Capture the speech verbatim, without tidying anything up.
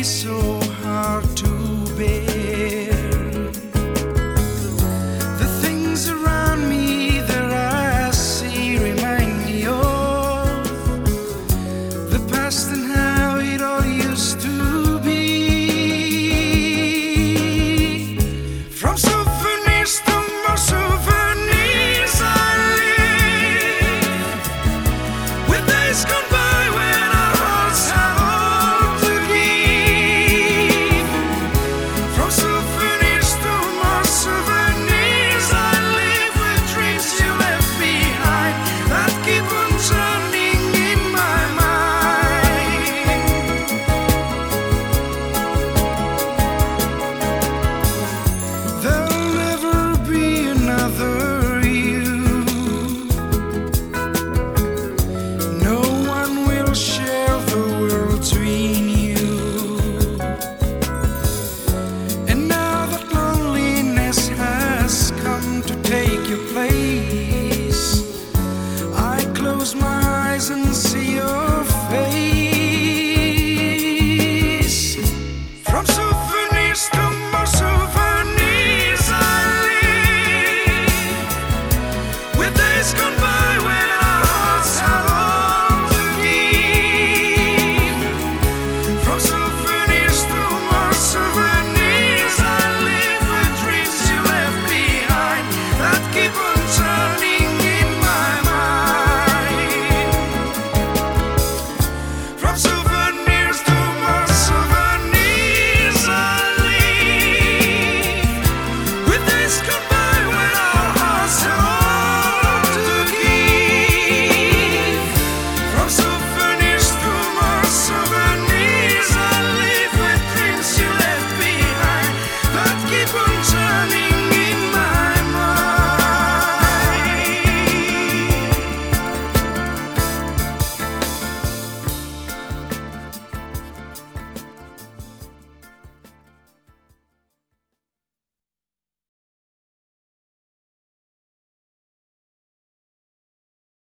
be so hard to bear. The things around me that I see remind me of the past and how it all used to be. From souvenirs to more souvenirs I live, with days gone by when our hearts have all to give. From souvenirs to more souvenirs I live, with dreams you left behind that keep on turning in my mind. There'll never be another you. No one will share the world between you. And now that loneliness has come to take your place, I close my eyes and see your face. From souvenirs to more souvenirs I live, with days gone by when our hearts have all to give. From